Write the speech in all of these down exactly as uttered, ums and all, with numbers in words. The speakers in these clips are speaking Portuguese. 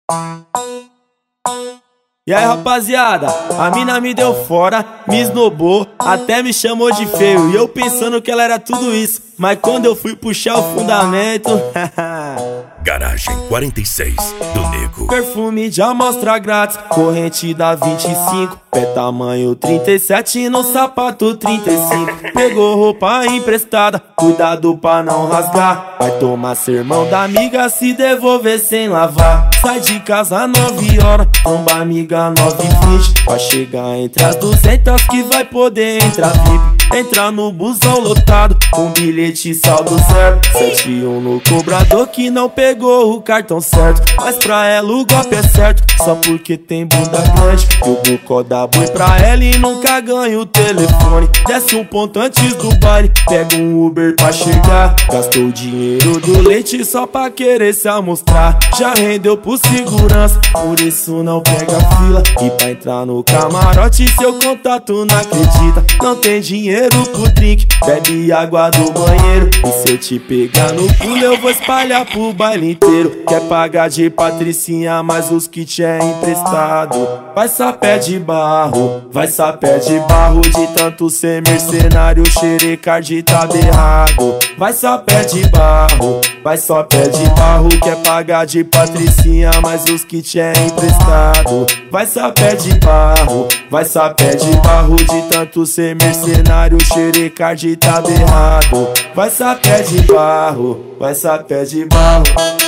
E aí, rapaziada, a mina me deu fora, me esnobou, até me chamou de feio. E eu pensando que ela era tudo isso, mas quando eu fui puxar o fundamento Garagem quarenta e seis do Nego. Perfume de amostra grátis, corrente da vinte e cinco, pé tamanho trinta e sete no sapato trinta e cinco. Pegou roupa emprestada, cuidado pra não rasgar. Vai tomar sermão da amiga se devolver sem lavar. Sai de casa nove horas, tromba amiga nove e vinte. Vai chegar entre as duzentas que vai poder entrar V I P. Entrar no busão lotado, com bilhete saldo zero. Sete e um no cobrador que não pegou o cartão certo. Mas pra ela o golpe é certo, só porque tem bunda grande. Eu vou codar boi pra ela e nunca ganho o telefone. Desce um ponto antes do baile, pega um Uber pra chegar. Gastou o dinheiro do leite só pra querer se amostrar. Já rendeu pro segurança, por isso não pega fila. E pra entrar no camarote seu contato não acredita. Não tem dinheiro pro drink, bebe água do banheiro. E se eu te pegar no pulo eu vou espalhar pro baile inteiro. Quer pagar de patricinha, mas os kits é emprestado. Vai sapé de barro, vai sapé de barro. De tanto ser mercenário, xerecard tá berrado. Vai sapé de barro, vai sapé de barro. Quer pagar de patricinha, mas os kits é emprestado. Vai sapé de barro, vai sapé de barro. De tanto ser mercenário, o xerecard tá berrado. Vai sapé de barro, vai sapé de barro.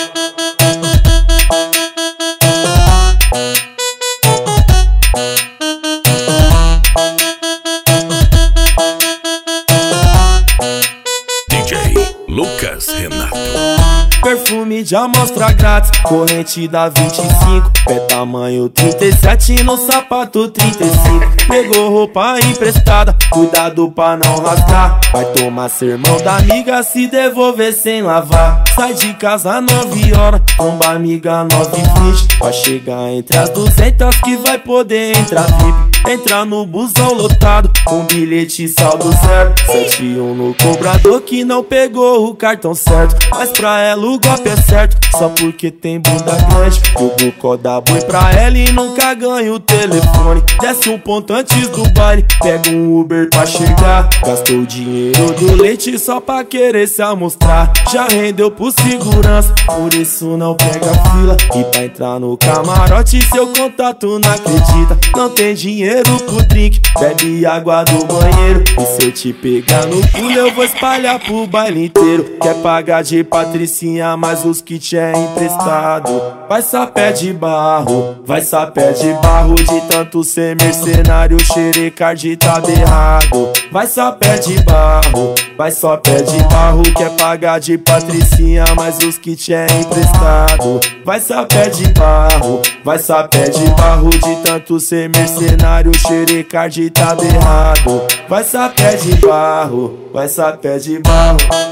D J Lucas Renato. Perfume de amostra grátis, corrente da vinte e cinco, pé tamanho trinta e sete no sapato trinta e cinco. Pegou roupa emprestada, cuidado pra não rasgar. Vai tomar sermão da amiga se devolver sem lavar. Sai de casa nove horas, tromba amiga nove e vinte. Vai chegar entre as duzentas que vai poder entrar V I P. Entrar no busão lotado, com bilhete saldo zero. Sete e um no cobrador que não pegou o cartão certo. Mas pra ela o golpe é certo, só porque tem bunda grande. Eu vou codar boi pra ela e nunca ganho o telefone. Desce um ponto antes do baile, pega um Uber pra chegar. Gastou o dinheiro do leite só pra querer se amostrar. Já rendeu pro segurança, por isso não pega fila. E pra entrar no camarote seu contato não acredita. Não tem dinheiro pro drink, bebe água do banheiro. E se eu te pegar no pulo eu vou espalhar pro baile inteiro. Quer pagar de patricinha, mas os kits é emprestado. Vai sapé de barro, vai sapé de barro. De tanto ser mercenário, xerecard tá berrado. Vai sapé de barro, vai sapé de barro. Quer pagar de patricinha, mas os kits é emprestado. Vai sapé de barro, vai sapé de barro. De tanto ser mercenário, o xerecard tá berrado. Vai sapé de barro, vai sapé de barro.